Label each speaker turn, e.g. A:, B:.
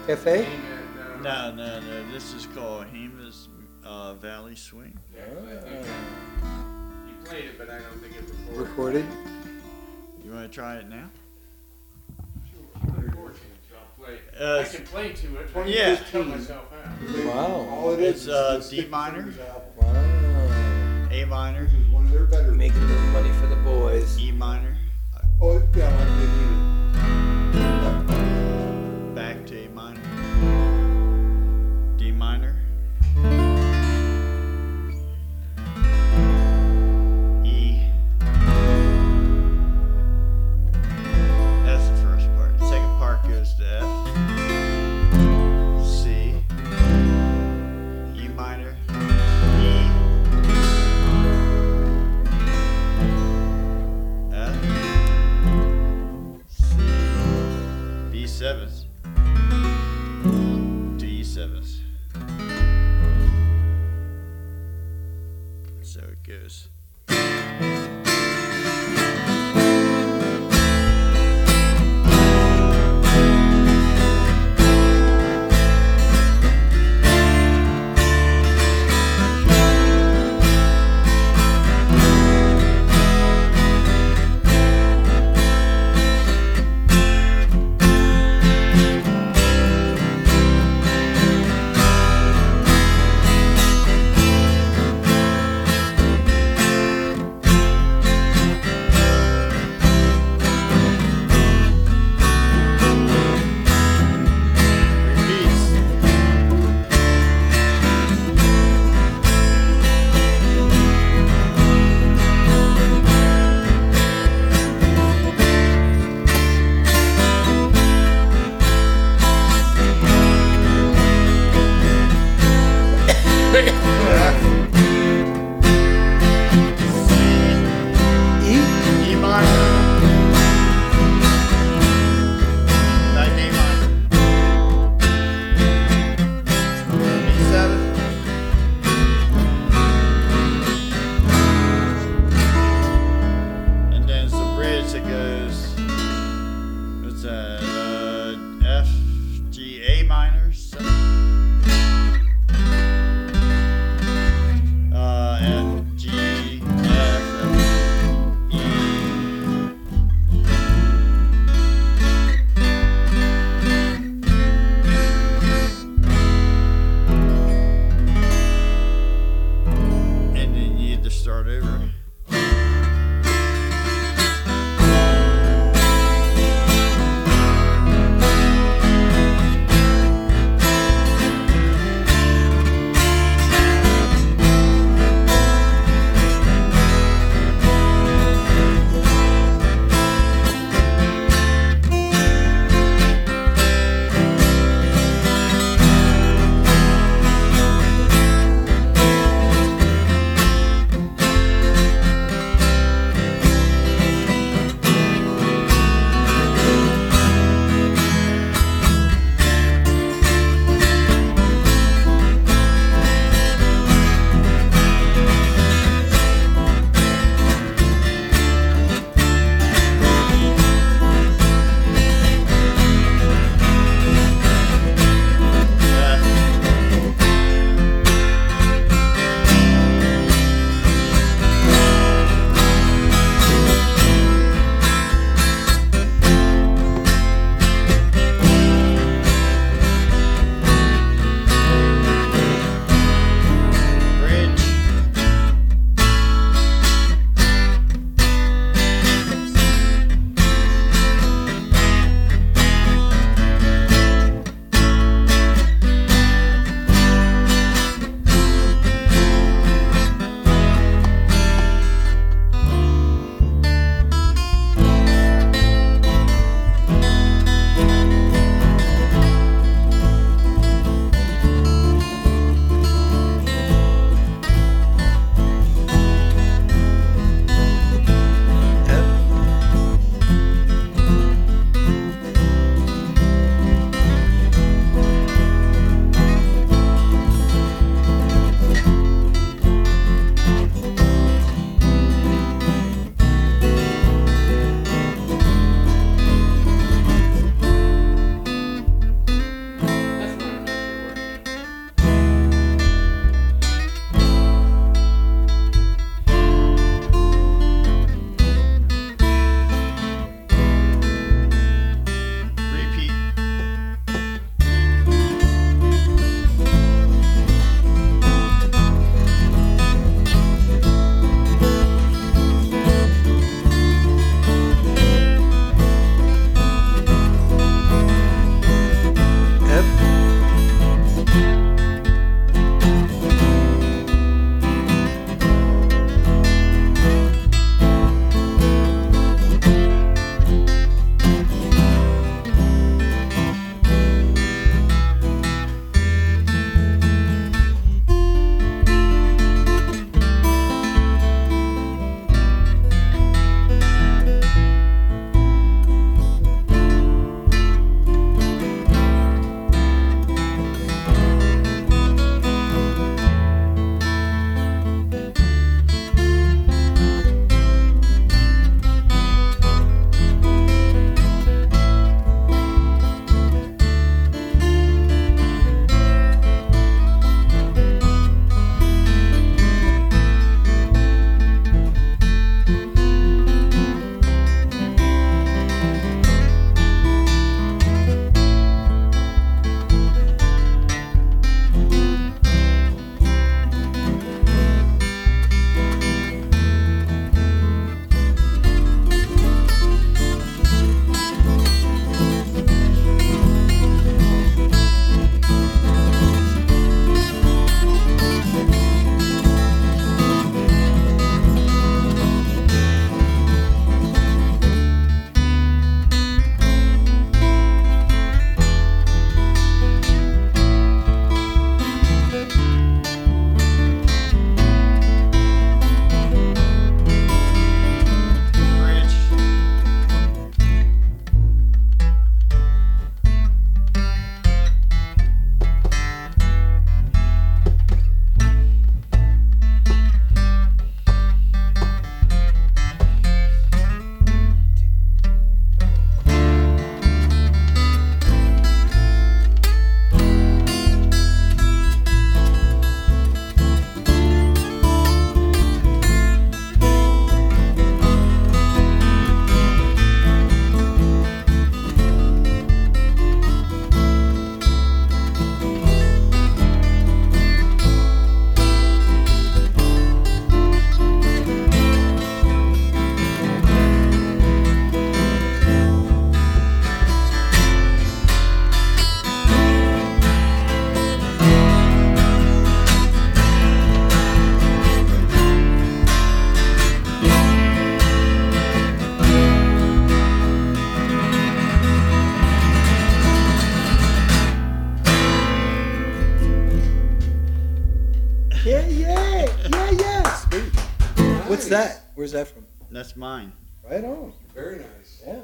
A: Cafe?
B: No. This is called Hemus Valley Swing.
C: Yeah, I think you played it, but I don't think it recorded.
A: Recorded?
B: You want to try it now?
C: Sure. Unfortunately, I'll play. I can play to it. But
B: Yeah.
C: just cut myself out.
A: Wow.
D: All it is
B: It's D
D: stick
B: minor.
D: fingers out.
A: Wow.
B: A minor,
D: This is one of their better.
A: Making a little money for the boys.
B: E minor,
D: Oh, yeah, like they need it.
B: back to A minor, D minor, E. That's the first part. The second part goes to F, C, E minor, E, F, C, B7s to E7s. So it goes. Repeats.
A: E?
B: E minor. Back to A minor. B7. And then it's a bridge that goes. What's that? F, G, A minor. F, G, F, E. And then you had to start over.
A: Yeah, yeah. Sweet. What's
D: Nice.
A: that? Where's that from?
B: That's mine.
A: Right on.
D: Very nice.
A: Yeah.